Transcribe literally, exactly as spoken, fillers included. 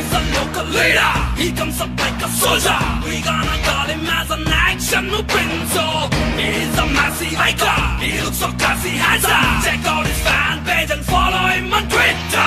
He's a local leader, he comes up like a soldier. We gonna call him as an action Upinzo. He's a massive hiker, he looks so classy, handsome. Check out his fan page and follow him on Twitter.